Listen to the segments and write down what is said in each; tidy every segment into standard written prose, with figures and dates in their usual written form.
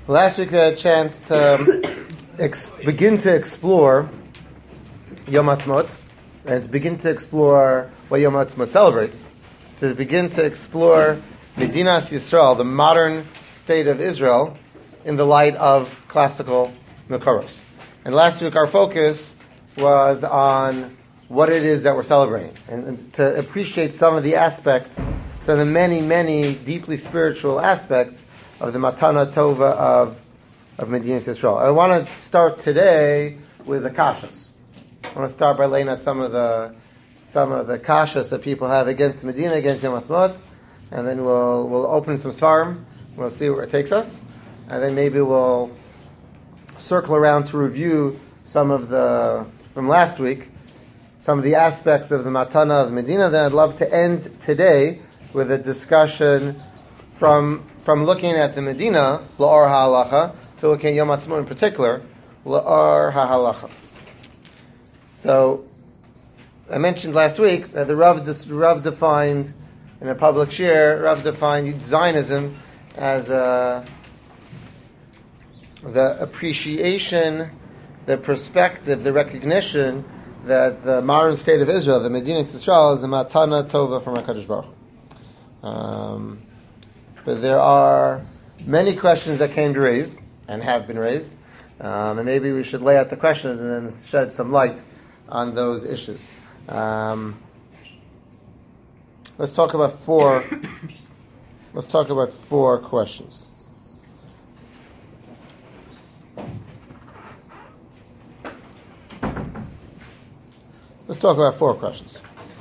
Last week we had a chance to begin to explore Yom Ha'atzmaut and to begin to explore what Yom Ha'atzmaut celebrates, to begin to explore Medinas Yisrael, the modern state of Israel, in the light of classical Mekoros. And last week our focus was on what it is that we're celebrating, and to appreciate some of the aspects, some of the many, many deeply spiritual aspects of the Matana Tova of Medinas Yisrael. I want to start today with the kashas. I want to start by laying out some of the kashas that people have against Medina, against Yom Ha'atzmaut, and then we'll open some svarim. We'll see where it takes us, and then maybe we'll circle around to review some of from last week, some of the aspects of the Matana of Medina. Then I'd love to end today with a discussion from looking at the Medina, La'or HaHalacha, to looking at Yom Ha'atzmaut in particular, La'or HaHalacha. So, I mentioned last week that the Rav defined, in a public share, Rav defined Zionism as the appreciation, the perspective, the recognition that the modern state of Israel, the Medinas Yisrael, is a Matana Tova from HaKadosh Baruch Hu. But there are many questions that can be raised and have been raised, and maybe we should lay out the questions and then shed some light on those issues. Let's talk about four questions. Let's talk about four questions.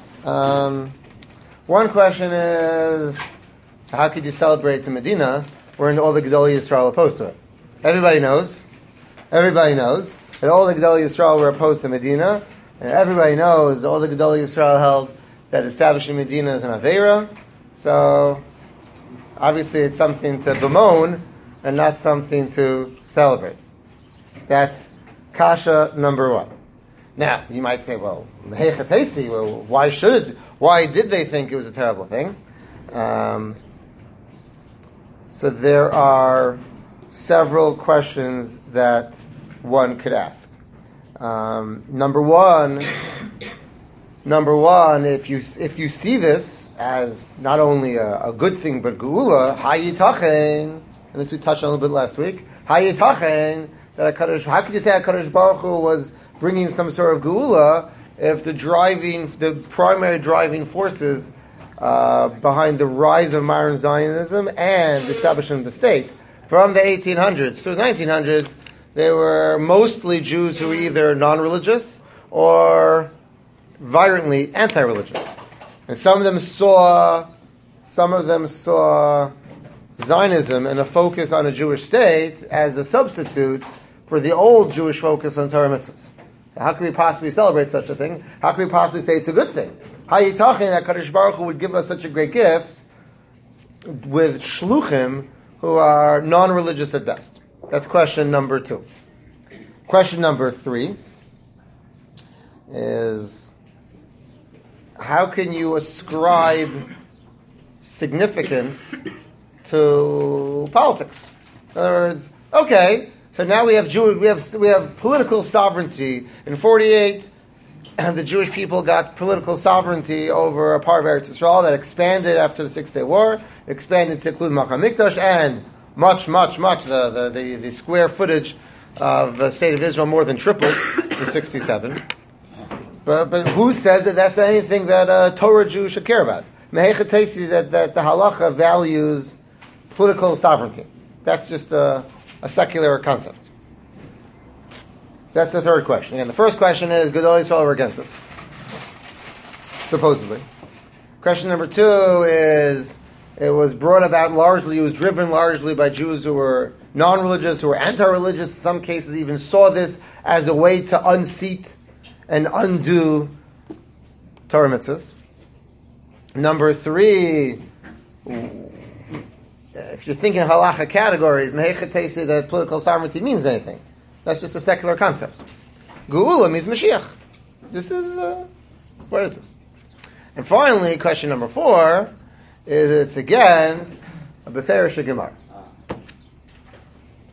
One question is, how could you celebrate the Medina when all the Gedolei Yisrael are opposed to it? Everybody knows that all the Gedolei Yisrael were opposed to Medina, and everybody knows that all the Gedolei Yisrael held that establishing Medina is an Aveira. So, obviously it's something to bemoan and not something to celebrate. That's kasha number one. Now, you might say, well, why did they think it was a terrible thing? So there are several questions that one could ask. Number one, if you see this as not only a good thing but geula, hayitachen, and this we touched on a little bit last week. Hayitachen, that how could you say HaKadosh Baruch Hu was bringing some sort of geula if the primary driving forces behind the rise of modern Zionism and the establishment of the state from the 1800s through the 1900s, they were mostly Jews who were either non-religious or violently anti-religious, and some of them saw Zionism and a focus on a Jewish state as a substitute for the old Jewish focus on Torah mitzvahs. So how can we possibly celebrate such a thing? How can we possibly say it's a good thing? How you talking that Kadosh Baruch Hu would give us such a great gift with shluchim who are non-religious at best? That's question number two. Question number three is, how can you ascribe significance to politics? In other words, okay, so now we have political sovereignty. In 1948, the Jewish people got political sovereignty over a part of Eretz Yisrael that expanded after the 6 Day War, expanded to include Machal Mikdash, and much, the square footage of the state of Israel more than tripled in 1967. But who says that that's anything that a Torah Jew should care about? Mehechatesi, that the halacha values political sovereignty. That's just a secular concept. That's the third question. Again, the first question is, Gedolei Yisrael were against us, supposedly. Question number two is, it was driven largely by Jews who were non-religious, who were anti-religious, in some cases even saw this as a way to unseat and undo Torah mitzvahs. Number three, if you're thinking halacha categories, mehechatesi, that political sovereignty means anything. That's just a secular concept. Geula means Mashiach. What is this? And finally, question number four is, it's against a Beferish Gemara.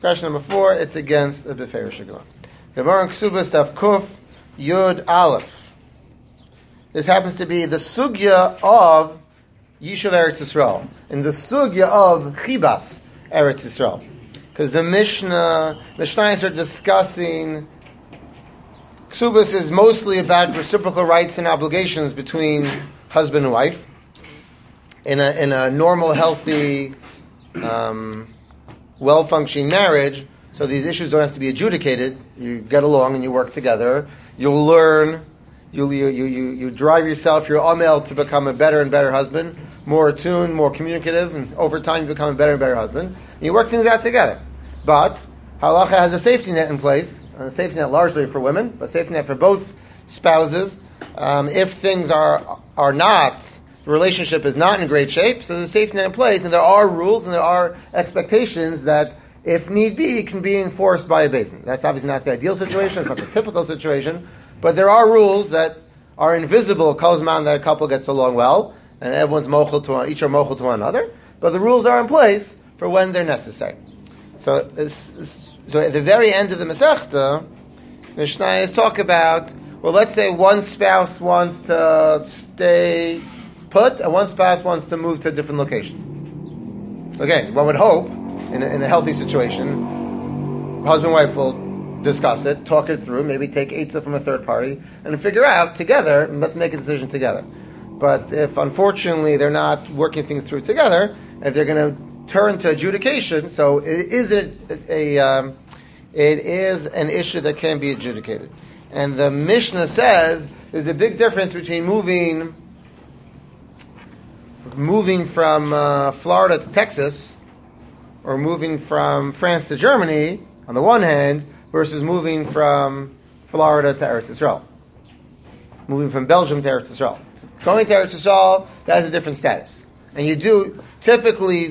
Question number 4, it's against the Beferish Gemara. Gemara in Ksubas Daf Kuf Yud Aleph. This happens to be the sugya of Yishuv Eretz Yisrael and the sugya of Chibas Eretz Yisrael. Because the Mishnayos are discussing, Ksubas is mostly about reciprocal rights and obligations between husband and wife in a normal, healthy, well-functioning marriage. So these issues don't have to be adjudicated. You get along and you work together. You'll learn. You drive yourself, your amel, to become a better and better husband, more attuned, more communicative, and over time you become a better and better husband. And you work things out together. But halacha has a safety net in place, and a safety net largely for women, but a safety net for both spouses. If things are not, the relationship is not in great shape, so there's a safety net in place, and there are rules and there are expectations that, if need be, can be enforced by a basin. That's obviously not the ideal situation, it's not the typical situation, but there are rules that are invisible, kozman, that a couple gets along well, and everyone's each are mochel to one another, but the rules are in place for when they're necessary. So at the very end of the Masechta, Mishnayos talk about, well, let's say one spouse wants to stay put, and one spouse wants to move to a different location. So again, one would hope, in a healthy situation, husband and wife will discuss it, talk it through, maybe take eitzah from a third party, and figure out together, and let's make a decision together. But if unfortunately they're not working things through together, if they're going to turn to adjudication, so it is an issue that can be adjudicated. And the Mishnah says there's a big difference between moving from Florida to Texas, or moving from France to Germany, on the one hand, versus moving from Florida to Eretz Yisrael. Moving from Belgium to Eretz Yisrael. Going to Eretz Yisrael, that has a different status. And you do, typically,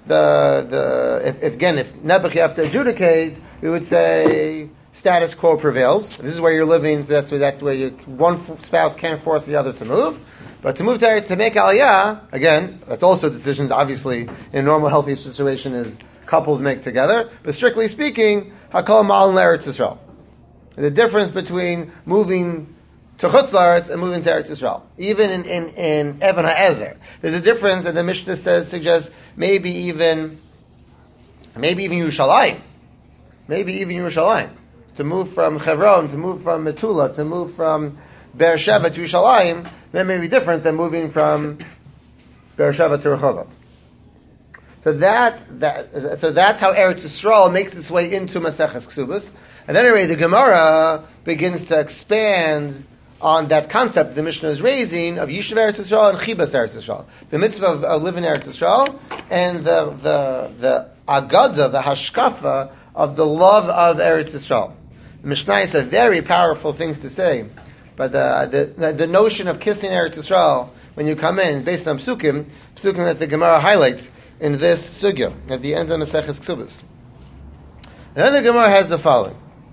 if Nebuch you have to adjudicate, we would say status quo prevails. This is where you're living, so that's where one spouse can't force the other to move. But to move to make Aliyah, again, that's also decisions, obviously, in a normal, healthy situation, is couples make together. But strictly speaking, Hakol Ma'al Eretz Yisrael. The difference between moving to Chutz La'aretz and moving to Eretz Yisrael. Even in Even HaEzer. There's a difference, and the Mishnah suggests maybe even Yerushalayim. Maybe even Yerushalayim. To move from Hebron, to move from Metula, to move from Beersheba to Yerushalayim, that may be different than moving from Beersheba to Rehovot. So that's how Eretz Yisrael makes its way into Maseches Ksubas. And then anyway, the Gemara begins to expand on that concept the Mishnah is raising of Yishuv Eretz Yisrael and Chibas Eretz Yisrael. The mitzvah of living in Eretz Yisrael and the agada, the hashkafa of the love of Eretz Yisrael. The Mishnah is a very powerful things to say, but the notion of kissing Eretz Yisrael when you come in is based on psukim that the Gemara highlights in this sugya at the end of Maseches Ksubas. And then the Gemara has the following.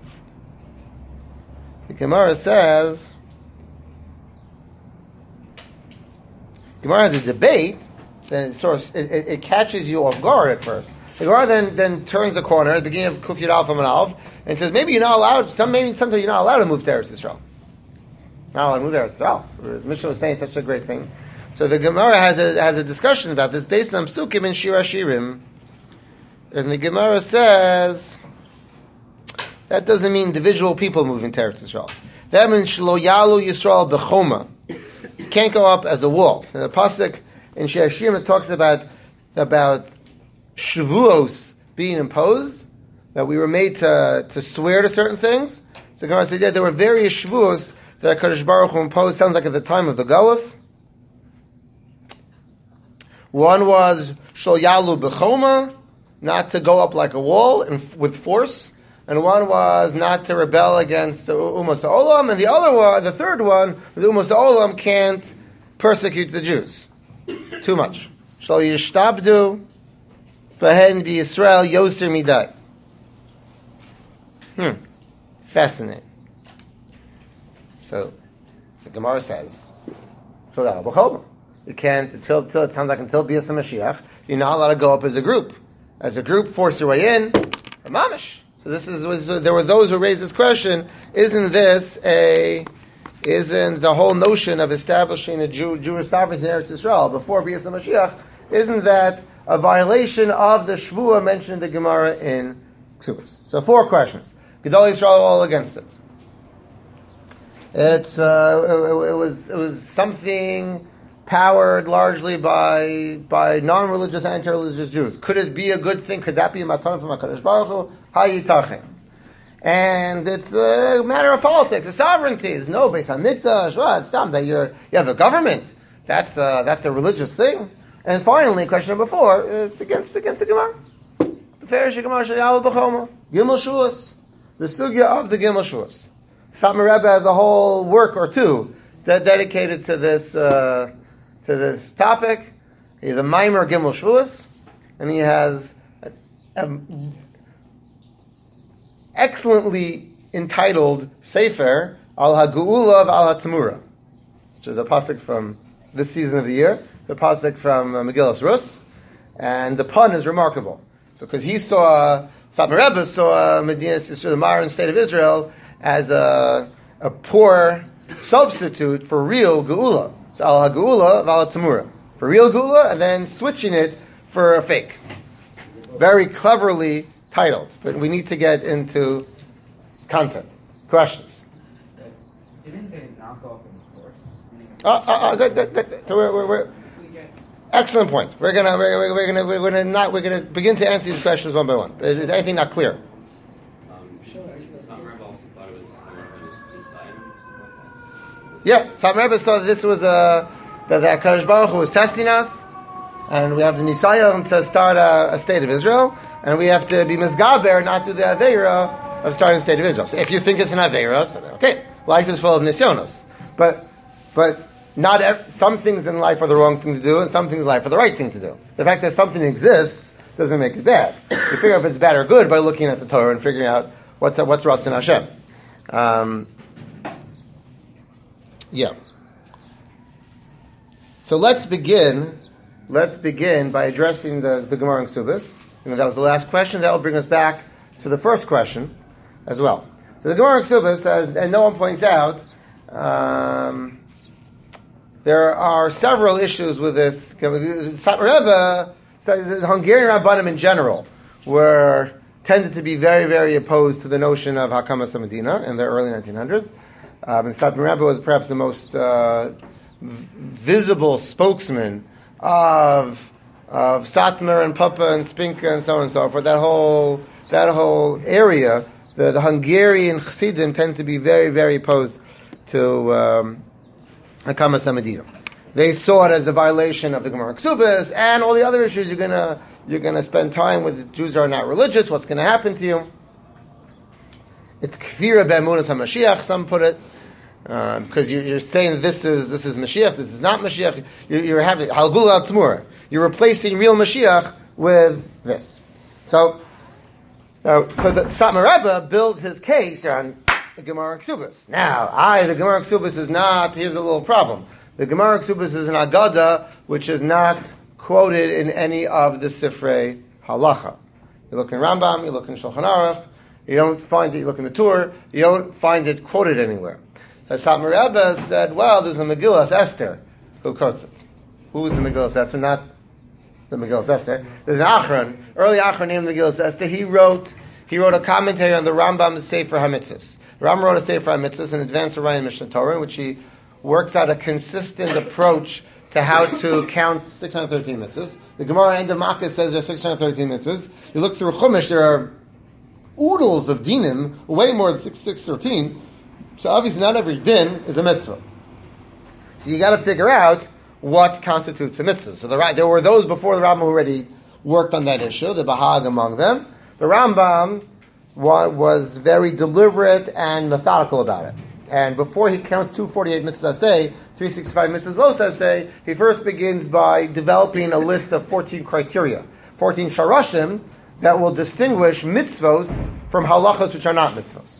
The Gemara says, Gemara has a debate, then it catches you off guard at first. The Gemara then turns a corner at the beginning of Kuf Yud Aleph Amud Aleph and says, maybe you're not allowed, sometimes you're not allowed to move to Eretz Yisrael. Not allowed to move to Eretz Yisrael. The Mishnah was saying such a great thing. So the Gemara has a discussion about this based on Psukim and Shir Hashirim. And the Gemara says, that doesn't mean individual people moving to Eretz Yisrael. That means Shlo Yalu Yisrael B'choma. You can't go up as a wall. In the Pasuk in Shir Hashirim it talks about Shavuos being imposed, that we were made to swear to certain things. So Gemara said, yeah, there were various Shavuos that HaKadosh Baruch Hu imposed, sounds like at the time of the Galus. One was Shol Yalu B'choma, not to go up like a wall with force, and one was not to rebel against Umas Ha'olam, and the third one, the Umas Ha'olam can't persecute the Jews too much. Shol Yishtabdu B'hen B'Yisrael Yoser Midai. Fascinating. So Gemara says, Shol Yalu B'choma. You can't, until B'yas Mashiach, you're not allowed to go up as a group. As a group, force your way in, A mamish. So there were those who raised this question, isn't the whole notion of establishing a Jewish sovereignty in Eretz Yisrael before B'yas HaMashiach, isn't that a violation of the Shvuah mentioned in the Gemara in Ksubas? So 4 questions. Gedolei Yisrael are all against it. It was something powered largely by non-religious, anti-religious Jews. Could it be a good thing? Could that be a matana from HaKadosh Baruch Hu? Hayitachin. And it's a matter of politics, of sovereignty. There's no Beis HaMikdash. What? Stop that. You have a government. That's a religious thing. And finally, question number 4. It's against the Gemara. Gimel Shuas. The sugya of the Gimel Shuas. Satmar Rebbe has a whole work or 2 dedicated to this topic. He has a Maimer Gimel Shuas, and he has an excellently entitled Sefer Al HaGeula of Al HaTamura, which is a pasuk from this season of the year. It's a pasuk from Megillas Rus, and the pun is remarkable because Satmar Rebbe saw Medina, the modern state of Israel, as a poor substitute for real Geula. So Al HaGeula of Al HaTamura. For real Geula, and then switching it for a fake. Very cleverly titled. But we need to get into content. Questions? Didn't they knock off in force? So we're excellent point. We're gonna begin to answer these questions one by one. Is anything not clear? Yeah, Satmar Rebbe saw that this was that HaKadosh Baruch Hu was testing us, and we have the Nisayon to start a state of Israel, and we have to be Mizgaber, not do the Aveira of starting the state of Israel. So if you think it's an Aveira, so okay, life is full of Nisyonos. But some things in life are the wrong thing to do, and some things in life are the right thing to do. The fact that something exists doesn't make it bad. You figure out if it's bad or good by looking at the Torah and figuring out what's Ratzon Hashem. Yeah. So let's begin by addressing the Gemara in Ksubas. That was the last question. That will bring us back to the first question as well. So the Gemara in Ksubas says, and no one points out, there are several issues with this. Satmar Rebbe says the Hungarian Rabbanim in general tended to be very, very opposed to the notion of Hakamas Medina in the early 1900s. And Satmar Rebbe was perhaps the most visible spokesman of Satmar and Papa and Spinka and so on and so forth. That whole area, the Hungarian Chassidim tend to be very, very opposed to Hakamas Medina. They saw it as a violation of the Gemara Ksubas and all the other issues. You're gonna spend time with Jews who are not religious. What's going to happen to you? It's kfira be'emunas HaMashiach. Some put it because you're saying this is Mashiach. This is not Mashiach. You're having halgul al Tamura. You're replacing real Mashiach with this. So the Satmar Rebbe builds his case on the Gemara Ksubas. Now, the Gemara Ksubas is not. Here's a little problem. The Gemara Ksubas is an Agada which is not quoted in any of the Sifrei Halacha. You look in Rambam, you look in Shulchan Aruch, you don't find it. You look in the Tur, you don't find it quoted anywhere. So Satmar Rebbe said, well, there's a Megillas Esther who quotes it. Who is the Megillas Esther? Not the Megillas Esther. There's an Achron, early Achron named Megillas Esther. He wrote a commentary on the Rambam's Sefer HaMitzvos. The Rambam wrote a Sefer HaMitzvos, an advanced Orion Mishnah Torah, in which he works out a consistent approach to how to count 613 mitzvahs. The Gemara end of Makkah says there are 613 mitzvahs. You look through Chumash, there are oodles of dinim, way more than 613. So obviously not every din is a mitzvah. So you got to figure out what constitutes a mitzvah. So there were those before the Rambam who already worked on that issue, the Bahag among them. The Rambam was very deliberate and methodical about it. And before he counts 248 mitzvahs say, 365 mitzvahs lo say, he first begins by developing a list of 14 criteria, 14 sharashim that will distinguish mitzvos from halachos which are not mitzvos.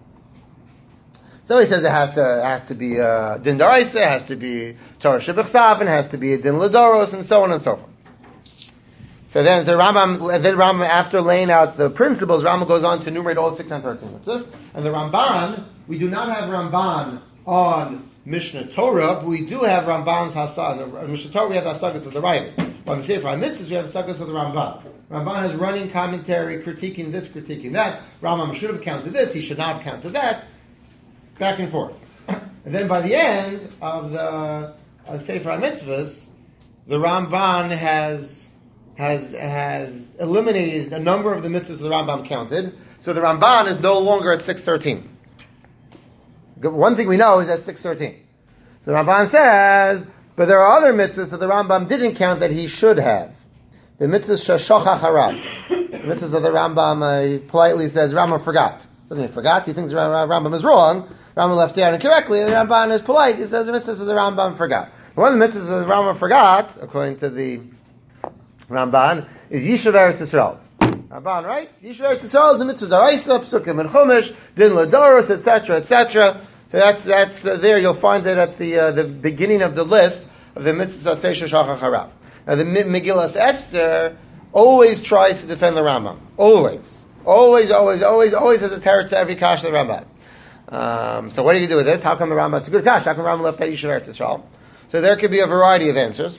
So he says it has to be din daraisa, it has to be Torah shebechsav, it has to be a din ladoros, and so on and so forth. So then the Rambam, after laying out the principles, Rambam goes on to enumerate all the 613 mitzvahs. And the Ramban, we do not have Ramban on Mishnah Torah, but we do have Ramban's Hasag. In Mishnah Torah, we have the Hasagas of the Ravid. On the Sefer HaMitzvahs, we have the Hasagas of the Ramban. Ramban has running commentary, critiquing this, critiquing that. Rambam should have counted this, he should not have counted that. Back and forth. And then by the end of the Sefer HaMitzvahs, the Ramban has eliminated a number of the mitzvahs the Rambam counted. So the Ramban is no longer at 613. One thing we know is at 613. So the Ramban says, but there are other mitzvahs that the Rambam didn't count that he should have. The mitzvahs shashachach harav. The mitzvahs that the Rambam politely says, Rambam forgot. Doesn't mean forgot, he thinks Rambam is wrong. Rambam left out incorrectly, and the Ramban is polite. He says the mitzvahs of the Rambam forgot. One of the mitzvahs that the Rambam forgot, according to the Ramban, is Yishuv Eretz Yisrael. Ramban writes, Yishuv Eretz Yisrael is the mitzvah d'oraisa, psukim and chumash, din l'doros, etc., etc. So that's there. You'll find it at the beginning of the list of the mitzvahs aseh shachach harav. Now the Megillas Esther always tries to defend the Rambam. Always has a terror to every kash of the Rambam. So what do you do with this? How come the Rambam? It's a good kash. How come the Rambam left out Yishuv Eretz Yisrael? So there could be a variety of answers.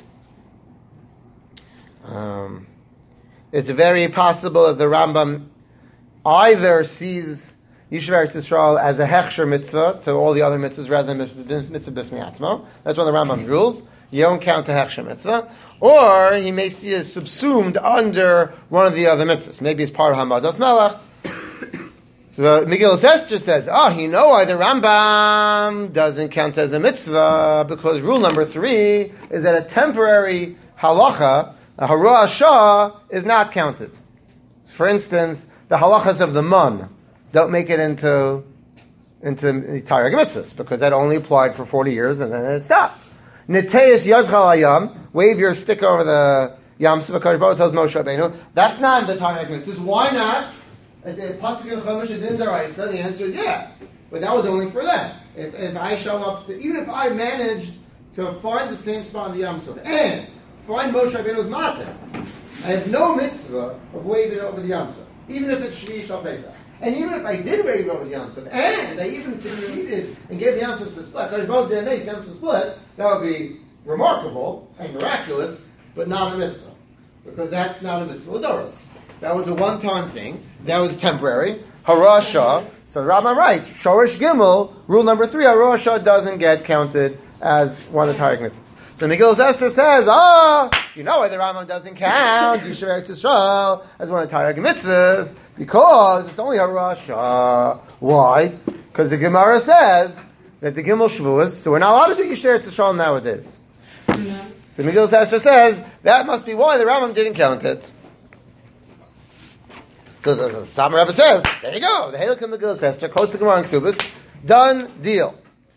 It's very possible that the Rambam either sees Yishuv Eretz Yisrael as a hechsher mitzvah to all the other mitzvahs rather than mitzvah b'fnei atzmo. That's one of the Rambam's rules. You don't count the hechsher mitzvah. Or he may see it subsumed under one of the other mitzvahs. Maybe it's part of Hamadas Melech. The Megillas Esther says, you know why the Rambam doesn't count as a mitzvah, because rule number 3 is that a temporary halacha, a hara shah, is not counted. For instance, the halachas of the mun don't make it into Tarek mitzvahs, because that only applied for 40 years and then it stopped. Neteis yad chalayam, wave your stick over the Yam Suf, HaKadosh Baruch Hu tells Moshe Rabbeinu, that's not in the Tarek mitzvahs. Why not? Pasuk and Chumash and Daraisa, the answer is yeah, but that was only for them. If I show up, even if I managed to find the same spot in the Yam Suf and find Moshe Rabbeinu's matzah, I have no mitzvah of waving it over the Yam Suf, even if it's Shvi Shal Pesach. And even if I did wave it over the Yam Suf, and I even succeeded and gave the Yam Suf to split, because both did Yam Suf split, that would be remarkable and miraculous, but not a mitzvah, because that's not a mitzvah l'doros. That was a one-time thing. That was temporary. Hara shah. So the Rambam writes, Shorish Gimel, rule number 3, Hara shah doesn't get counted as one of the Tarek mitzvahs. So Megillas Esther says, you know why the Rambam doesn't count Yishuv Eretz Yisrael as one of the Tarek mitzvahs? Because it's only Hara shah. Why? Because the Gemara says that the Gimel Shavuos, so we're not allowed to do Yishuv Eretz Yisrael nowadays. So Megillas Esther says, that must be why the Rambam didn't count it. So the Sama Rebbe says, there you go, the Halakha Megillas Esther, quotes the Gemara in Ksubis, done deal.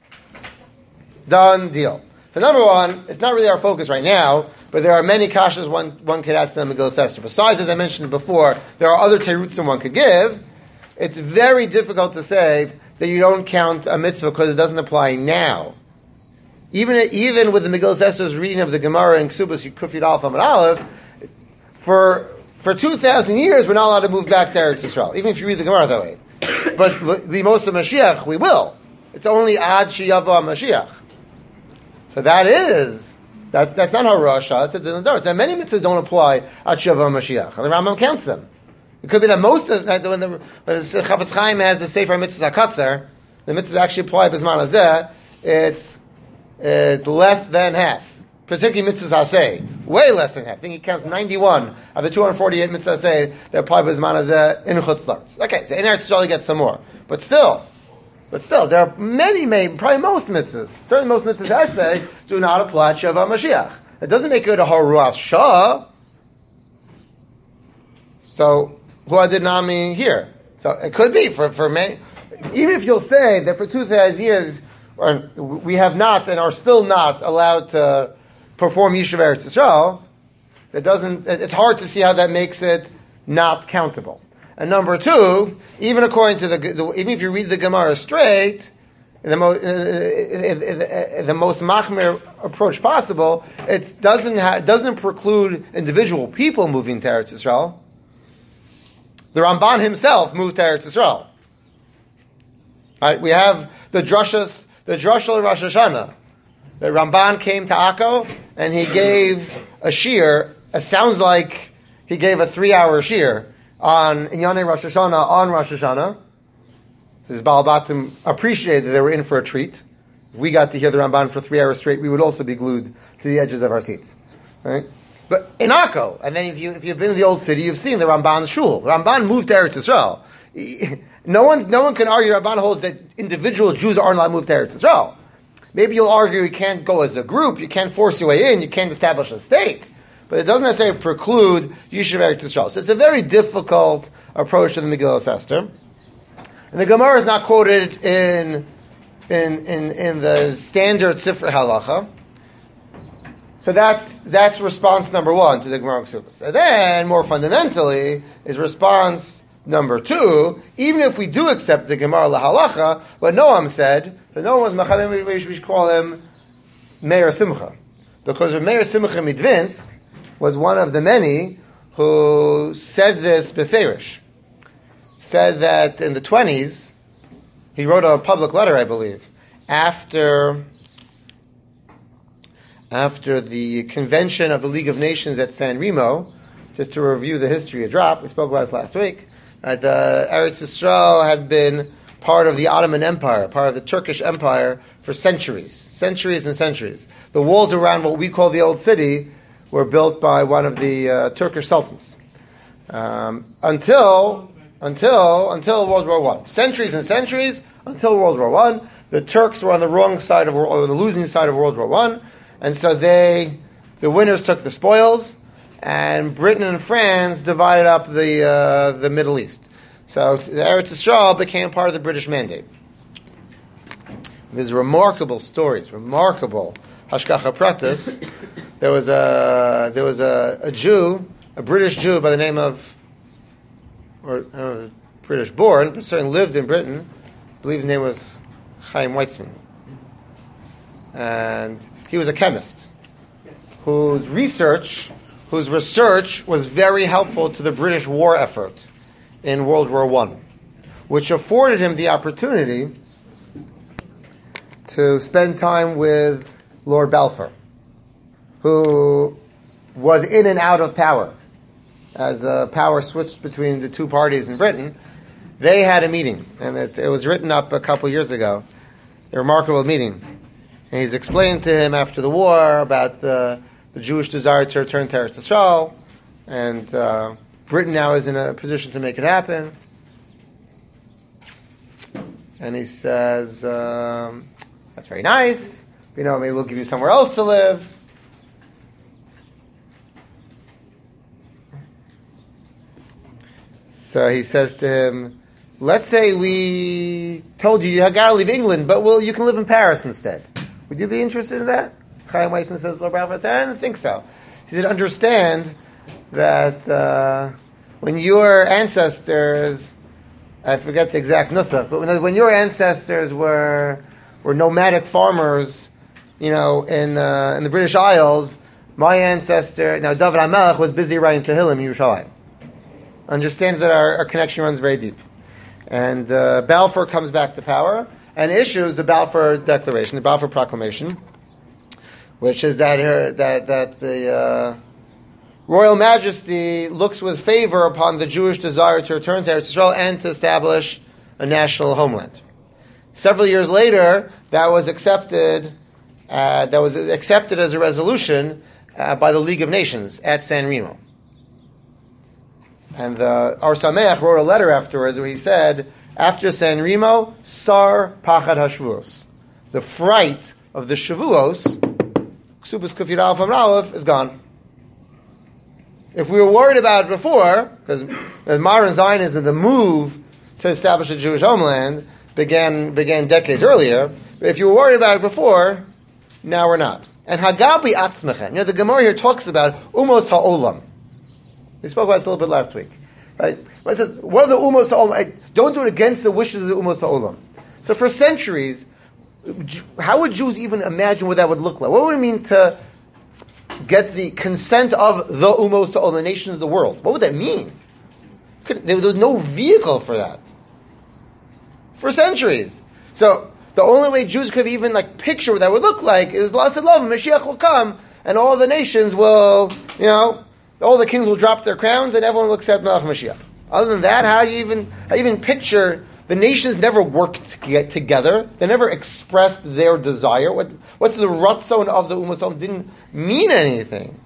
Done deal. So number one, it's not really our focus right now, but there are many kashas one could ask them Megillas Esther. Besides, as I mentioned before, there are other terutzim one could give. It's very difficult to say that you don't count a mitzvah because it doesn't apply now. Even with the Megillas Esther's reading of the Gemara in Ksubis, Kuf Yud Aleph Amud Aleph, for 2,000 years, we're not allowed to move back to Eretz Yisrael, even if you read the Gemara that way. But the most of Mashiach, we will. It's only Ad Sheyavo Mashiach. So that's not Hara shah, it's a Din L'doros. Now, many mitzvahs don't apply Ad Sheyavo Mashiach, and the Rambam counts them. It could be that most of when the Chafetz Chaim has the Sefer Mitzvahs HaKatzar, the mitzvahs actually apply B'zman Hazeh, it's less than half. Particularly mitzvahs aseh, way less than half. I think he counts 91 of the 248 mitzvahs aseh that apply b'zman hazeh in Chutz La'aretz. Okay, so in Eretz Yisrael he gets some more, but still, there are many, probably most mitzvahs. Certainly, most mitzvahs aseh do not apply to Sheva Mashiach. It doesn't make it a Haruach Shah. So who did Nami here? So it could be for many. Even if you'll say that for 2,000 years we have not and are still not allowed to perform Yishuv Eretz Yisrael, it's hard to see how that makes it not countable. And number 2, even according to even if you read the Gemara straight, in the most machmir approach possible, it doesn't preclude individual people moving to Eretz Yisrael. The Ramban himself moved to Eretz Yisrael. Right? We have the drusha of Rosh Hashanah. The Ramban came to Akko and he gave a shir. It sounds like he gave a 3-hour shir on Inyanei Rosh Hashanah on Rosh Hashanah. His Baal Batim appreciated that they were in for a treat. If we got to hear the Ramban for 3 hours straight, we would also be glued to the edges of our seats. Right? But in Akko, and then if you've been to the old city, you've seen the Ramban's shul. The Ramban moved to Eretz Yisrael. No one can argue Ramban holds that individual Jews aren't allowed to move to Eretz Yisrael. Maybe you'll argue you can't go as a group, you can't force your way in, you can't establish a state. But it doesn't necessarily preclude Yishuv Eretz Yisrael. So it's a very difficult approach to the Megillah Esther. And the Gemara is not quoted in the standard Sifrei Halacha. So that's response number one to the Gemara Ksubas. And then, more fundamentally, is response number two. Even if we do accept the Gemara LaHalacha, what Noam said, that Noam was Machabim, we should call him Meir Simcha. Because Meir Simcha Midvinsk was one of the many who said this beferish. Said that in the 20s, he wrote a public letter, I believe, after the convention of the League of Nations at San Remo, just to review the history a drop, we spoke about this last week, that Eretz Yisrael had been part of the Ottoman Empire, part of the Turkish Empire for centuries and centuries. The walls around what we call the Old City were built by one of the Turkish sultans. Until World War I. Centuries and centuries until World War I. The Turks were on the wrong side of, or the losing side of World War I. And so the winners took the spoils, and Britain and France divided up the Middle East. So the Eretz Yisrael became part of the British Mandate. There's remarkable stories, remarkable hashgacha pratis. There was a Jew, a British Jew by the name of, or I don't know, British born, but certainly lived in Britain. I believe his name was Chaim Weizmann. And he was a chemist whose research was very helpful to the British war effort in World War I, which afforded him the opportunity to spend time with Lord Balfour, who was in and out of power. As power switched between the two parties in Britain, they had a meeting, and it was written up a couple years ago, a remarkable meeting. And he's explained to him after the war about the Jewish desire to return to Eretz Yisrael, and Britain now is in a position to make it happen. And he says, that's very nice, maybe we'll give you somewhere else to live. So he says to him, let's say we told you got to leave England, but you can live in Paris instead. Would you be interested in that? Chaim Weizmann says, Lord Balfour said, I don't think so. He said, understand that when your ancestors, I forget the exact nusach, but when your ancestors were nomadic farmers, in the British Isles, my ancestor, now David HaMelech was busy writing Tehillim in Yerushalayim. Understand that our connection runs very deep. And Balfour comes back to power and issues the Balfour Declaration, the Balfour Proclamation, which is that the Royal Majesty looks with favor upon the Jewish desire to return to Eretz Yisrael and to establish a national homeland. Several years later, that was accepted as a resolution by the League of Nations at San Remo. And the Or Sameach wrote a letter afterwards where he said, after San Remo, Sar Pachad HaShavuos. The fright of the Shavuos, Ksubas Kufid Aleph Amud Aleph, is gone. If we were worried about it before, because modern Zionism, the move to establish a Jewish homeland, began decades earlier, but if you were worried about it before, now we're not. And Hagabi Atzmechem. The Gemara here talks about Umos HaOlam. We spoke about this a little bit last week. Right? It says, what are the Umos HaOlam? Don't do it against the wishes of the Umos HaOlam. So for centuries, how would Jews even imagine what that would look like? What would it mean to get the consent of the umos to all the nations of the world? What would that mean? There was no vehicle for that for centuries. So the only way Jews could even picture what that would look like is love, Mashiach will come, and all the nations will, all the kings will drop their crowns, and everyone will accept Melech Mashiach. Other than that, how do you even picture? The nations never worked to get together. They never expressed their desire. What's the ratzon of the Ummah didn't mean anything.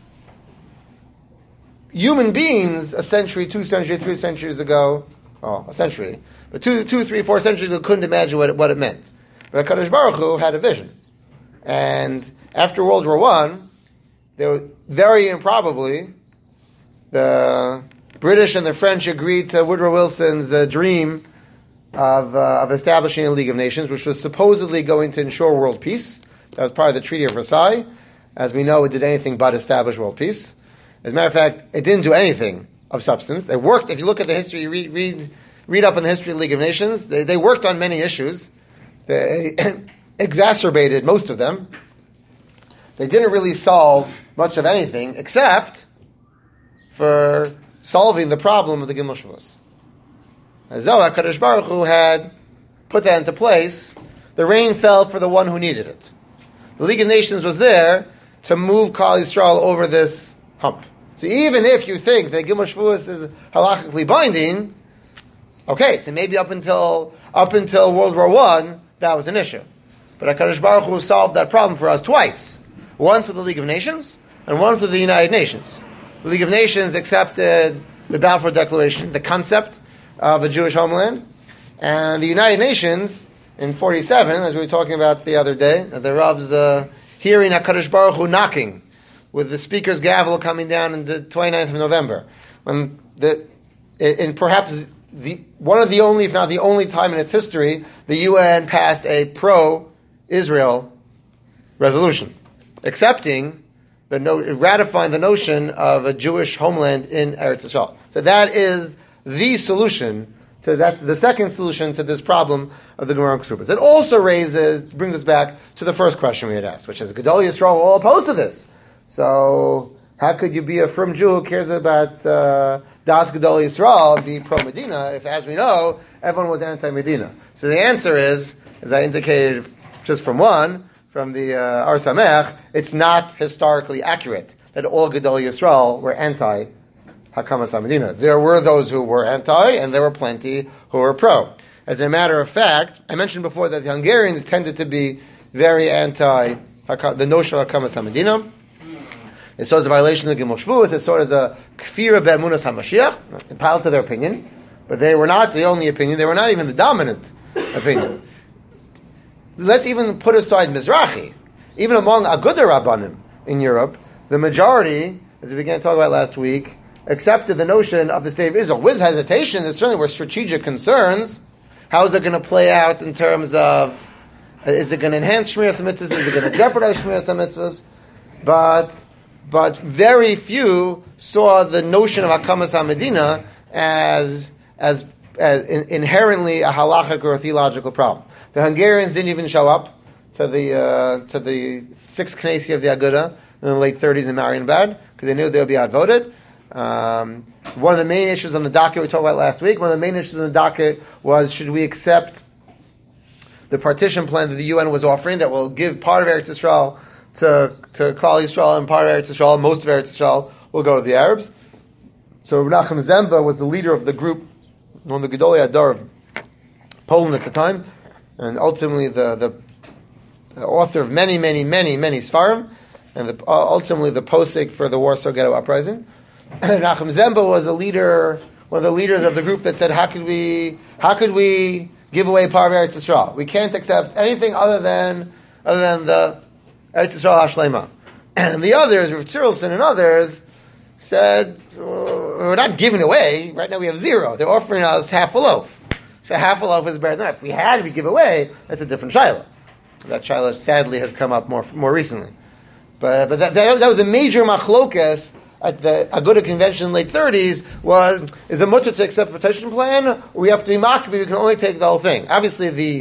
Human beings, a century, 2 centuries, 3 centuries ago, a century, but 2, 3, 4 centuries ago couldn't imagine what it meant. But HaKadosh Baruch Hu had a vision. And after World War I, there was very improbably, the British and the French agreed to Woodrow Wilson's dream of establishing a League of Nations, which was supposedly going to ensure world peace. That was part of the Treaty of Versailles. As we know, it did anything but establish world peace. As a matter of fact, it didn't do anything of substance. It worked. If you look at the history, read up on the history of the League of Nations, they worked on many issues. They exacerbated most of them. They didn't really solve much of anything, except for solving the problem of the Gimel Shavuos. As though HaKadosh Baruch Hu had put that into place, the rain fell for the one who needed it. The League of Nations was there to move Klal Yisrael over this hump. So even if you think that Gimel Shavuos is halachically binding, okay, so maybe up until World War I, that was an issue. But HaKadosh Baruch Hu solved that problem for us twice. Once with the League of Nations, and once with the United Nations. The League of Nations accepted the Balfour Declaration, the concept of a Jewish homeland, and the United Nations in 1947, as we were talking about the other day, the Rav's hearing HaKadosh Baruch Hu knocking, with the speaker's gavel coming down on the 29th of November, when perhaps one of the only, if not the only time in its history, the UN passed a pro-Israel resolution, ratifying the notion of a Jewish homeland in Eretz Yisrael. So that is the solution. That's the second solution to this problem of the Gemara Kesubos. It also brings us back to the first question we had asked, which is, Gedol Yisrael are all opposed to this. So how could you be a frum Jew who cares about Das Gedol Yisrael, be pro-Medina, if, as we know, everyone was anti-Medina? So the answer is, as I indicated just from the Ar Samech, it's not historically accurate that all Gedol Yisrael were anti Hakamas HaMedina. There were those who were anti, and there were plenty who were pro. As a matter of fact, I mentioned before that the Hungarians tended to be very anti the notion of Hakamas HaMedina. It saw as a violation of the Gimel Shavuos. It saw as a kfira be'emunas HaMashiach, entitled to their opinion, but they were not the only opinion. They were not even the dominant opinion. Let's even put aside Mizrahi. Even among Agudah Rabbanim in Europe, the majority, as we began to talk about last week, accepted the notion of the state of Israel. With hesitation, there certainly were strategic concerns. How is it going to play out in terms of, is it going to enhance Shmiras HaMitzvos? Is it going to jeopardize Shmiras HaMitzvos? But very few saw the notion of Hakamas HaMedina as inherently a halachic or a theological problem. The Hungarians didn't even show up to the sixth Knesset of the Agudah in the late 30s in Marienbad because they knew they would be outvoted. One of the main issues on the docket we talked about last week, one of the main issues on the docket was, should we accept the partition plan that the UN was offering that will give part of Eretz Yisrael to Klal Yisrael and part of Eretz Yisrael, most of Eretz Yisrael will go to the Arabs. So Menachem Zemba was the leader of the group, one of the Gedolei Hador of Poland at the time, and ultimately the author of many Sfarim, and ultimately the posek for the Warsaw Ghetto Uprising. Menachem Zemba was one of the leaders of the group that said, how could we give away part of Eretz Yisrael? We can't accept anything other than the Eretz Yisrael Hashlema. And the others, Rav Tzirlson and others, said, we're not giving away. Right now we have zero. They're offering us half a loaf. So half a loaf is better than that. If we had to give away, that's a different shiloh. That shiloh sadly has come up more recently. But that was a major machlokas at the Agudah convention in the late 30s is a mutter to accept a petition plan, or we have to be makbi, we can only take the whole thing. Obviously the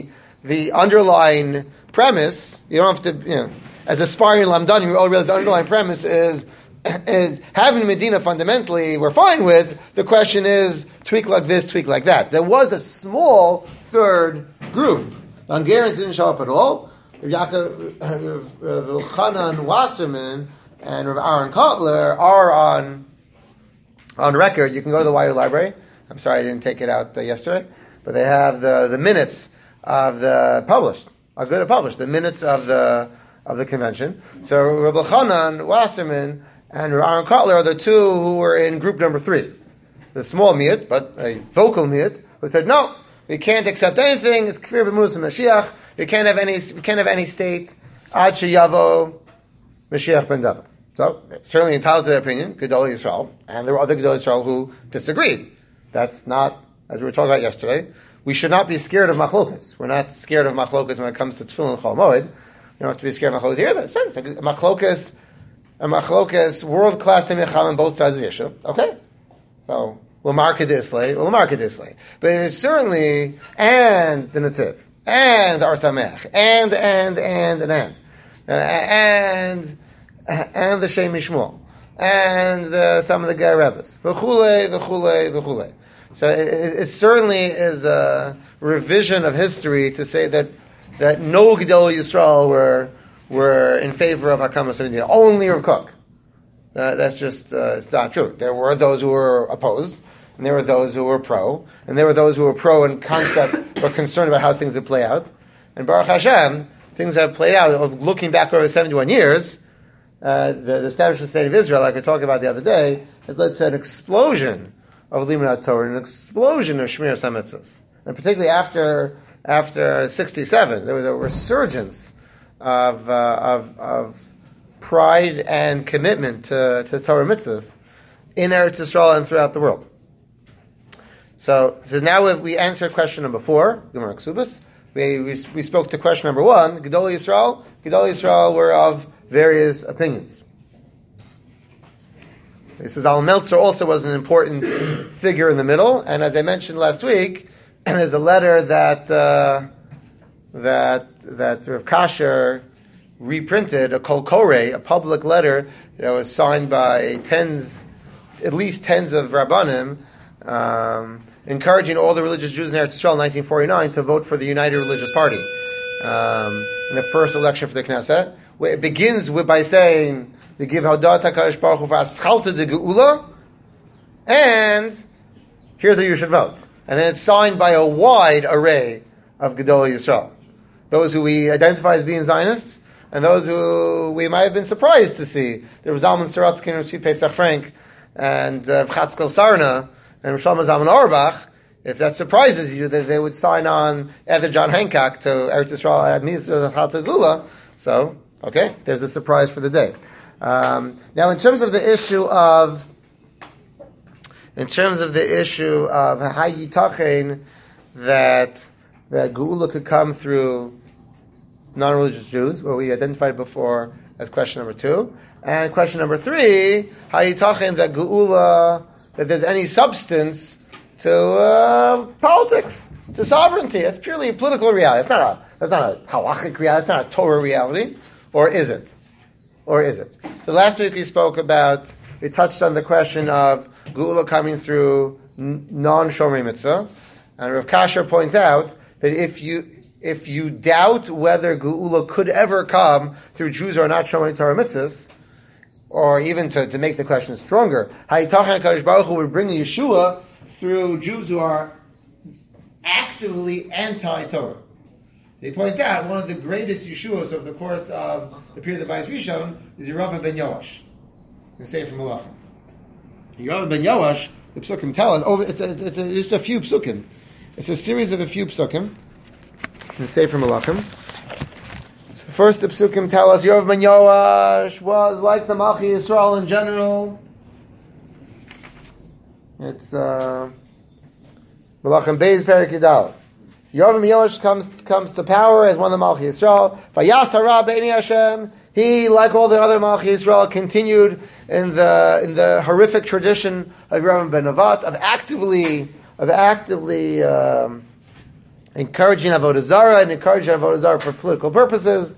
the underlying premise, you don't have to, as aspiring lamdanim, you all realize the underlying premise is having Medina fundamentally we're fine with. The question is tweak like this, tweak like that. There was a small third group. The Hungarians didn't show up at all. Rav Chanan Wasserman and Rav Aaron Kotler are on record. You can go to the Wired Library. I'm sorry I didn't take it out yesterday, but they have the minutes of the published. Are good to publish the minutes of the convention. So Rav Chanan Wasserman and Rav Aaron Kotler are the two who were in group number 3, the small miut, but a vocal miut, who said no, we can't accept anything. It's kfir b'mus Mashiach. We can't have any state ad sheyavo Mashiach ben David. So certainly entitled to their opinion, Gedolei Yisrael, and there were other Gedolei Yisrael who disagreed. That's not, as we were talking about yesterday, we should not be scared of machlokas. We're not scared of machlokas when it comes to tefillin and chol moed. You don't have to be scared of machlokas here. Machlokas, world-class Timei on both sides of the issue. Okay. So, we'll mark it this way. But it's certainly, and the Netziv, and the Or Samech, and the Shem Mishmol, and some of the Ger Rebbes, v'chulei. So it certainly is a revision of history to say that no Gedolei Yisrael were in favor of Hakamas Medina. Only Rav Kook. That's just it's not true. There were those who were opposed, and there were those who were pro, and there were those who were pro in concept but concerned about how things would play out. And Baruch Hashem, things have played out. Of looking back over 71 years, the establishment state of Israel, like we talked about the other day, has led to an explosion of Limud Torah, an explosion of Shmir HaMitzvos. And particularly after 67, there was a resurgence of pride and commitment to Torah mitzvahs in Eretz Yisrael and throughout the world. So now we answered question number 4, Gemara Ksubas. We spoke to question number 1, Gedolei Yisrael were of various opinions. This is Al Meltzer also was an important figure in the middle, and as I mentioned last week, there's a letter that Rav Kasher reprinted, a Kol Koreh, a public letter that was signed by at least tens of Rabbanim, encouraging all the religious Jews in Eretz Yisrael in 1949 to vote for the United Religious Party in the first election for the Knesset. It begins by saying, "We give Haudat HaKadosh Baruch Hu for Aschalta de Geula," and here's how you should vote. And then it's signed by a wide array of Gedolei Yisrael, those who we identify as being Zionists, and those who we might have been surprised to see. There was Zalman Saratsky and Rav Pesach Frank, and Chatzkel Sarna, and Shlomo Zalman Auerbach. If that surprises you, that they would sign on either John Hancock to Eretz Yisrael at Mitzvah Chalta Gula. So, okay, there's a surprise for the day. Now, in terms of the issue of how yitachen that Geula could come through non-religious Jews, what we identified before as question number 2, and question number 3, how yitachen that Geula, that there's any substance to politics, to sovereignty. It's purely a political reality. That's not a halachic reality. It's not a Torah reality, or is it? So last week we touched on the question of Geula coming through non-Shomrei Mitzvah, and Rav Kasher points out that if you doubt whether Geula could ever come through Jews who are not Shomrei Torah Mitzvahs, or even to make the question stronger, Hayitachan HaKadosh Baruch Hu would bring the Yeshua through Jews who are actively anti-Torah. So he points out one of the greatest Yeshuas over the course of the period of the Bayis Rishon is Yeravim ben Yoash, in Sefer Malachim. Yeravim ben Yoash, the Psukim tell us, it's just a few Psukim. It's a series of a few Psukim in Sefer Malachim. So first, the Psukim tell us Yeravim ben Yoash was like the Malchi Yisrael in general. It's Malachim Beis Perek Yudal. Yeravim ben Yoash comes to power as one of the Malchi Yisrael. Vayas hara b'nei Hashem. He, like all the other Malchi Yisrael, continued in the horrific tradition of Yeravim ben Nevat of actively encouraging Avodah Zarah and encouraging Avodah Zarah for political purposes.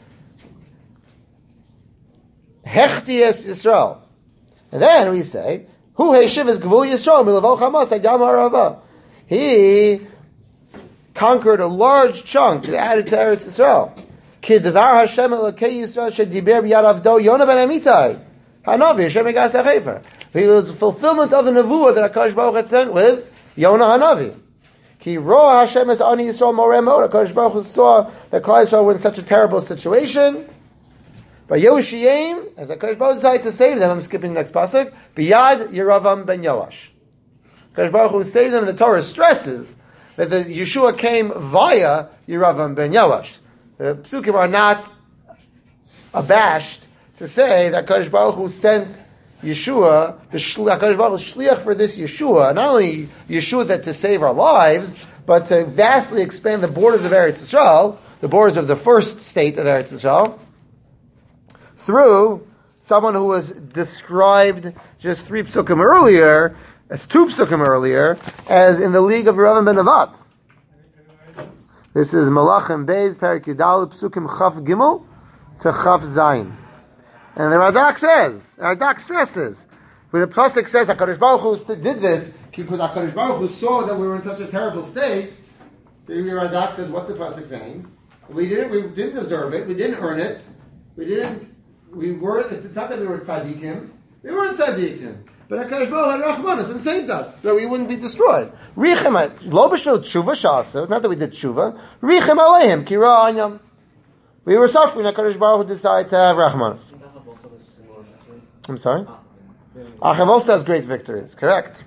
Hechtias Yisrael. And then we say, Hu Heishiv is Gvul Yisrael, Milavo Chamas, Agam Arava. He conquered a large chunk and added to Eretz Yisrael. Ki Devar Hashem Elokei Yisrael Shediber B'yad Avdo Yonah ben Amitai. Hanavi Hashem Egas HaChefer. He was fulfillment of the Nevuah that HaKadosh Baruch had sent with Yonah Hanavi. Ki Roa Hashem es Ani Yisrael Moreh Mod. HaKadosh Baruch Hu saw that Klal Yisrael were in such a terrible situation. Vayoshiyim, as HaKadosh Baruch Hu decided to save them, I'm skipping the next pasuk, B'yad Yeravam ben Yoash. HaKadosh Baruch Hu saves them, and the Torah stresses that the Yeshua came via Yeravam ben Yoash. The psukim are not abashed to say that HaKadosh Baruch Hu sent Yeshua, HaKadosh Baruch Hu shliach for this Yeshua, not only Yeshua that to save our lives, but to vastly expand the borders of Eretz Yisrael, the borders of the first state of Eretz Yisrael, through someone who was described just 3 psukim earlier, as 2 psukim earlier, as in the league of Yeravam ben Nevat. This is Malachim Beis, Perik Yudal, psukim Chaf Gimel to Chaf Zayin. And the Radak stresses, when the pasuk says HaKadosh Baruch Hu did this because HaKadosh Baruch Hu saw that we were in such a terrible state, the Radak says, what's the pasuk saying? We didn't deserve it, we didn't earn it, we weren't, it's not that we were tzaddikim, we weren't tzaddikim. But HaKadosh Baruch Hu had rachmanas and saved us, so we wouldn't be destroyed. Richem, lo b'shvil tshuva shasa, not that we did tshuva, richem aleihim, ki ra anyam. We were suffering, HaKadosh Baruch Hu decided to have rachmanas. I'm sorry? Achav also has great victories, correct.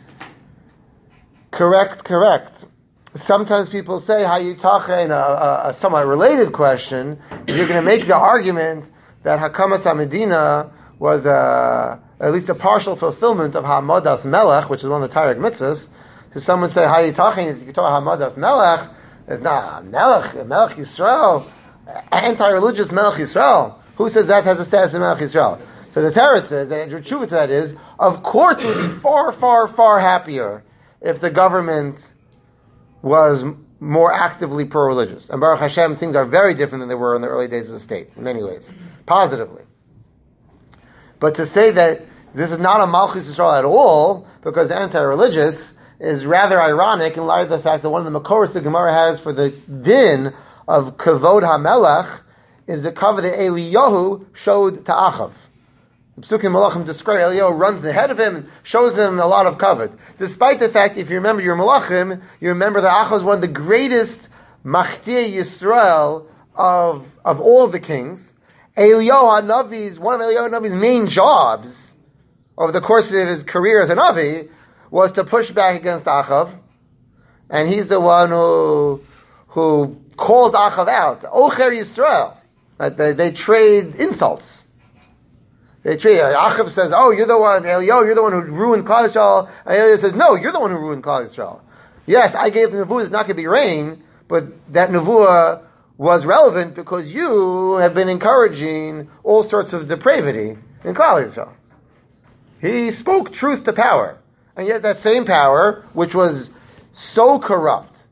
Sometimes people say, Hayitacha, in a somewhat related question, you're going to make the argument that Hakamas HaMedina was at least a partial fulfillment of Hamadas Melech, which is one of the Tarek mitzvahs. So some would say, Hayitachin, you talk Hamadas Melech, it's not Melech Yisrael, anti-religious Melech Yisrael. Who says that has the status of Melech Yisrael? So the Tarek says, the tshuva to that is, of course it would be far, far, far happier if the government was more actively pro-religious. And Baruch Hashem, things are very different than they were in the early days of the state, in many ways, positively. But to say that this is not a Malchus Yisrael at all, because anti-religious, is rather ironic in light of the fact that one of the Makoros the Gemara has for the din of Kavod HaMelech is the cover that Eliyahu showed to Achav. The Psukim Malachim describe Eliyahu runs ahead of him and shows him a lot of kavod. Despite the fact, if you remember your Malachim, you remember that Achav was one of the greatest Machtir Yisrael of all the kings. Eliyahu HaNavi's, one of Eliyahu HaNavi's main jobs over the course of his career as a Navi was to push back against Achav. And he's the one who calls Achav out. Ocher Yisrael. They trade insults. Achav says, "Oh, you're the one, Eliyahu, you're the one who ruined Klal Yisrael." And Eliyahu says, "No, you're the one who ruined Klal Yisrael. Yes, I gave the nevuah it's not going to be rain, but that nevuah was relevant because you have been encouraging all sorts of depravity in Klal Yisrael." He spoke truth to power, and yet that same power, which was so corrupt,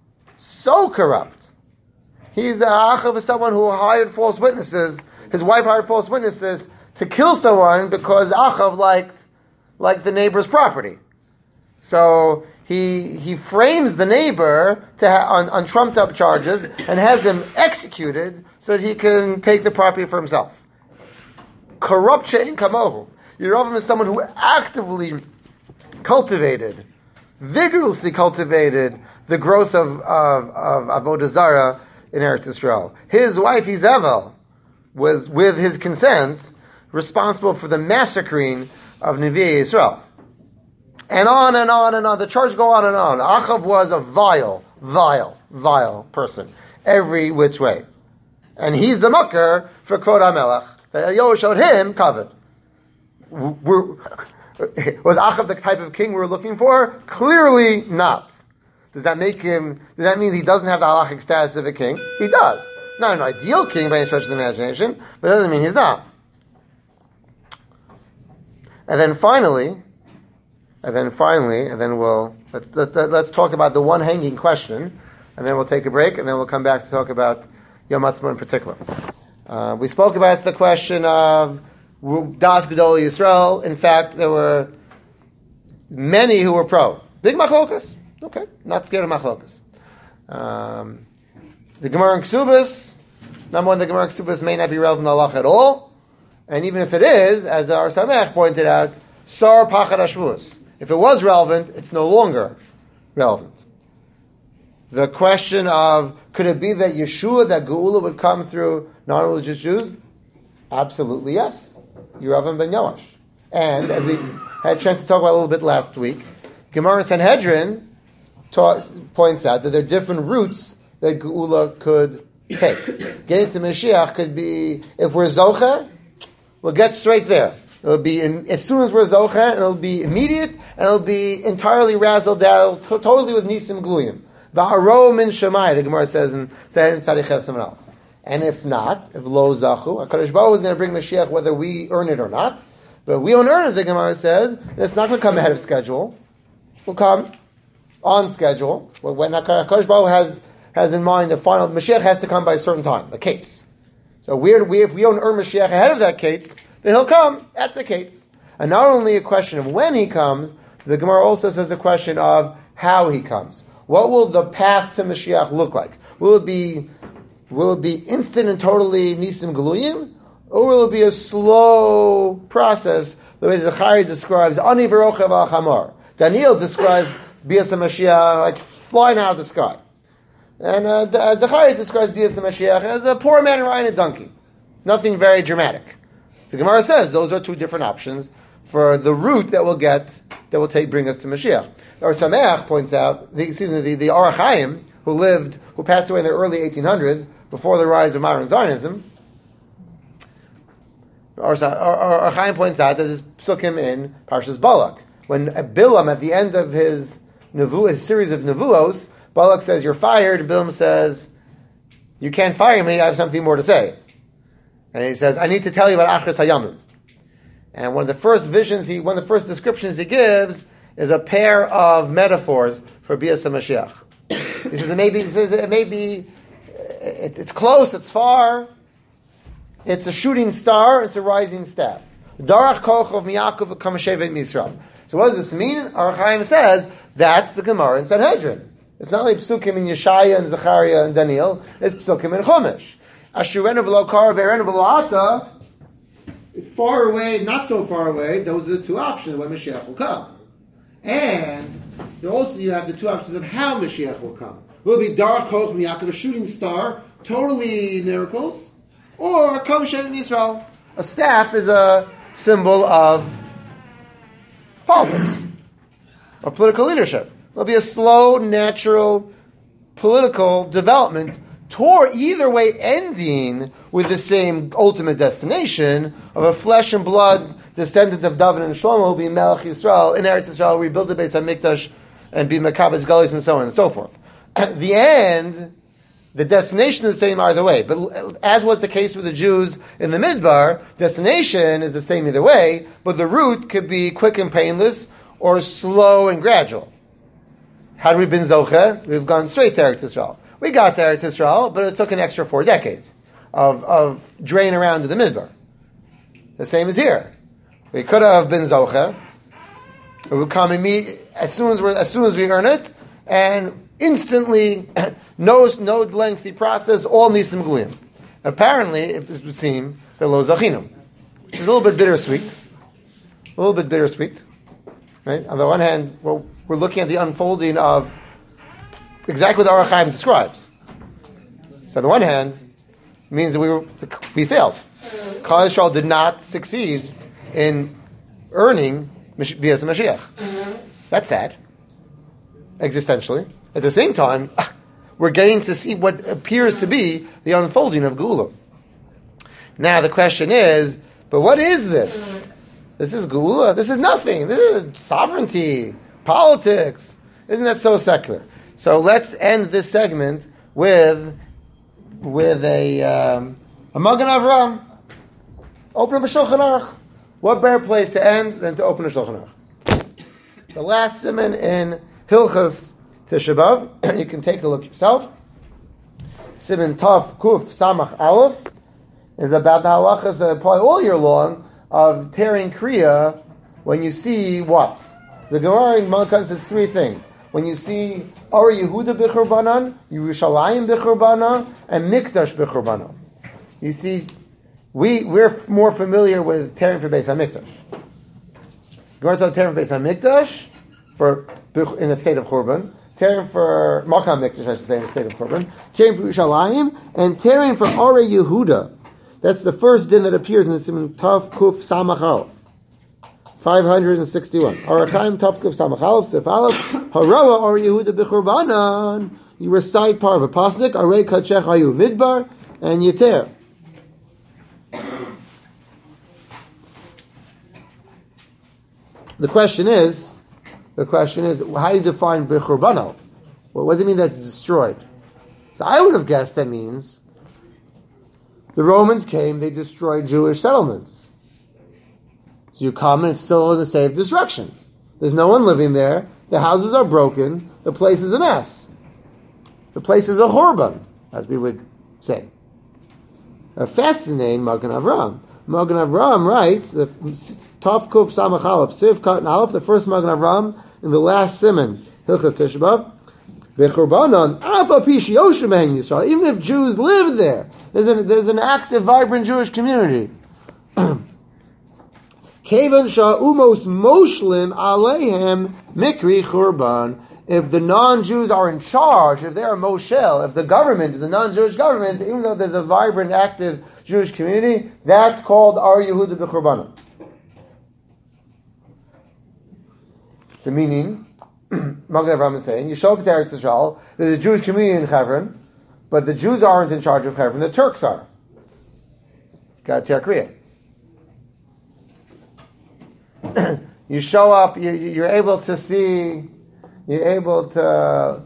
he's Achav is someone who hired false witnesses. His wife hired false witnesses to kill someone because Achav liked the neighbor's property. So he frames the neighbor on trumped up charges and has him executed so that he can take the property for himself. Corruption in kamohu. Yeravam is someone who actively vigorously cultivated the growth of Avodah Zarah in Eretz Yisrael. His wife Izebel was, with his consent, responsible for the massacring of Nevi'ei Yisrael. And on and on and on. The charges go on and on. Achav was a vile person. Every which way. And he's the mucker for Kvod HaMelech. Eliyahu showed him kavod. Was Achav the type of king we're looking for? Clearly not. Does that mean he doesn't have the halachic status of a king? He does. Not an ideal king by any stretch of the imagination, but it doesn't mean he's not. And then finally, let's talk about the one hanging question and then we'll take a break, and then we'll come back to talk about Yom Ha'atzmaut in particular. We spoke about the question of Das Gedol Yisrael. In fact, there were many who were pro. Big machlokas. Okay, not scared of machlokas. The Gemara in Ksubas, number one, the Gemara in Ksubas may not be relevant to halacha at all. And even if it is, as our Samech pointed out, Sar Pachad HaShavuos. If it was relevant, it's no longer relevant. The question of, could it be that Yeshua, that Geula would come through non-religious Jews? Absolutely yes. Yeravam ben Yoash. And, as we had a chance to talk about a little bit last week, Gemara Sanhedrin points out that there are different routes that Geula could take. Getting to Mashiach could be, if we're Zocha, we'll get straight there. It'll be as soon as we're Zocha, it'll be immediate, and it'll be entirely razzled out, totally with Nisim Gluyim. V'haro min Shemai, the Gemara says in Tzaddik Ches Amud Aleph. And if not, if lo zachu, HaKadosh Baruch Hu is going to bring Mashiach whether we earn it or not. But we don't earn it, the Gemara says, and it's not going to come ahead of schedule. It will come on schedule. When HaKadosh Baruch Hu has in mind the final, Mashiach has to come by a certain time, a case. So if we don't earn Mashiach ahead of that case, then he'll come at the case. And not only a question of when he comes, the Gemara also says a question of how he comes. What will the path to Mashiach look like? Will it be instant and totally Nisim Geluyim? Or will it be a slow process, the way that Zechariah describes, Ani v'rochev al chamar. Daniel describes Bias HaMashiach like flying out of the sky. And Zechariah describes Bias HaMashiach as a poor man riding a donkey. Nothing very dramatic. The Gemara says those are two different options for the route that will bring us to Mashiach. Or Sameach points out, the Orach Chaim, who passed away in the early 1800s, before the rise of modern Zionism, Orach Chaim points out that this psukim in Parshas Balak, when Bilam, at the end of his series of nevuos, Balak says, "You're fired," Bilam says, "You can't fire me, I have something more to say." And he says, "I need to tell you about Achris Hayamim." And one of the first descriptions he gives is a pair of metaphors for Bias HaMashiach. He says it's close, it's far, it's a shooting star, it's a rising staff. Darach kochov miyakov v'kamashevet misrael. So what does this mean? Orach Chaim says that's the Gemara in Sanhedrin. It's not like psukim in Yeshaya and Zechariah and Daniel. It's psukim in Chumash. Ashurenu v'lo kar ve'erenu v'lo ata. Far away, not so far away. Those are the two options when Mashiach will come. And also you have the two options of how Mashiach will come. Will it be Darach Koch Yaakov, a shooting star, totally miracles, or Kam Shem Yisrael? A staff is a symbol of politics, or political leadership. There'll be a slow, natural political development toward either way ending with the same ultimate destination of a flesh and blood descendant of David and Shlomo who will be Melech Yisrael, in Eretz Yisrael, rebuild the Beis HaMikdash and be Mekabetz Galis and so on and so forth. At the end, the destination is the same either way. But as was the case with the Jews in the Midbar, destination is the same either way, but the route could be quick and painless or slow and gradual. Had we been Zoche, we've gone straight to Eretz Yisrael. We got to Eretz Yisrael, but it took an extra 4 decades of drain around to the Midbar. The same as here. We could have been Zoche. It would come as soon as we earn it, and instantly, no lengthy process, all Nisim Gluyim. Apparently, it would seem that Lo Zachinu, which is a little bit bittersweet. Right? On the one hand, we're looking at the unfolding of exactly what the Orach Chaim describes. So on the one hand, it means that we failed. Klal Yisrael did not succeed in earning Bias HaMashiach. That's sad, existentially. At the same time, we're getting to see what appears to be the unfolding of Geula. Now the question is, but what is this? This is Geula? This is nothing. This is sovereignty, politics. Isn't that so secular? So let's end this segment with a Magen Avraham. Open up a Shulchan Aruch. What better place to end than to open a Shulchan Aruch? The last siman in Hilchas Tisha B'Av. You can take a look yourself. Siman Tov Kuf Samach Aleph is about the halachas that apply all year long of tearing kriya when you see what? So the Gemara in Malkan says three things. When you see Ar Yehuda B'Churbanan, Yerushalayim B'Churbanan, and Mikdash B'Churbanan. You see, we're more familiar with tearing for Beis HaMikdash. Gemara talks tearing for Beis HaMikdash in a state of Churban, tearing for Makam Mikdash, I should say, in a state of Churban, tearing for Yerushalayim, and tearing for Ar Yehuda. That's the first din that appears in the Siman Tav Kuf Samach Aleph. 561. Arachaim Tav Kuf Samach Aleph, Sif Aleph, Harawa Ar Yehuda B'Churbanan. You recite part of a pasuk, Arei Kachech Hayu Midbar, and you tear. The question is, how do you define B'Churbano? Well, what does it mean that's destroyed? So I would have guessed that means the Romans came, they destroyed Jewish settlements. So you come and it's still in a state of destruction. There's no one living there, the houses are broken, the place is a mess. The place is a Horban, as we would say. A fascinating Magen Avraham. Magen Avraham writes, the Tav Kuf Samach Aleph, Siv Kat and Aleph, the first Magen Avraham, in the last Siman, Hilchas Tisha B'Av, V'churbanon, Afa Pish Yoshim Hein Yisrael, even if Jews live there, there's an active, vibrant Jewish community. Kevan Sha'umos Moshlim Aleihem Mikri Churban. If the non-Jews are in charge, if they are Moshel, if the government is a non-Jewish government, even though there's a vibrant, active Jewish community, that's called Ar Yehuda B'Churbanan. So meaning, Magen Avraham is saying, you show up to Eretz Yisrael, there's a Jewish community in Hebron, but the Jews aren't in charge of Hebron, the Turks are. Got to tear kriya. You show up, you're able to see, you're able to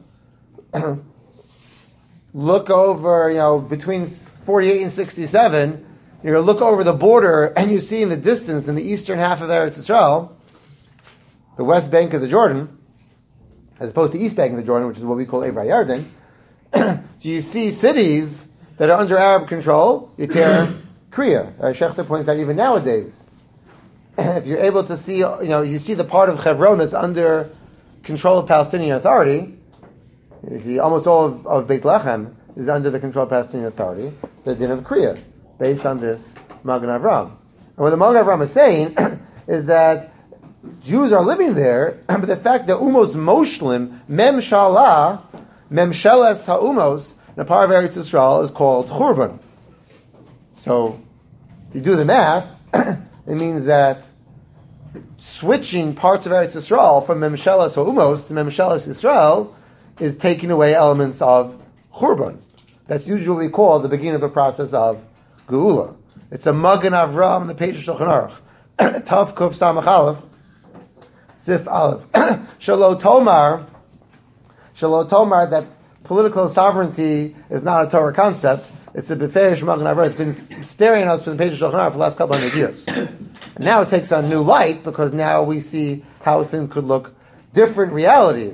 look over, between 48 and 67, you're going to look over the border and you see in the distance, in the eastern half of Eretz Yisrael, the west bank of the Jordan, as opposed to the east bank of the Jordan, which is what we call Eivra Yarden. So you see cities that are under Arab control, you tear kriya. Shechter points out even nowadays, if you're able to see, you see the part of Hebron that's under control of Palestinian Authority, you see almost all of Beit Lechem is under the control of Palestinian Authority, it's the din of kriya, based on this Magen Avraham. And what the Magen Avraham is saying is that Jews are living there, but the fact that umos moshlim, memshalah, memsheles ha'umos, the part of Eretz Yisrael is called churban. So, if you do the math, it means that switching parts of Eretz Yisrael from memsheles ha'umos to memsheles Yisrael is taking away elements of churban. That's usually called the beginning of the process of geula. It's a Magen Avraham, the page of Shulchan Aruch. Tav Kuf Samach Aleph, Sif Aleph. Shelo Tomar, that political sovereignty is not a Torah concept. It's a Beferish Magen Avraham. It's been staring at us from the page of Shulchan Aruch for the last couple hundred years. And now it takes on new light because now we see how things could look different realities.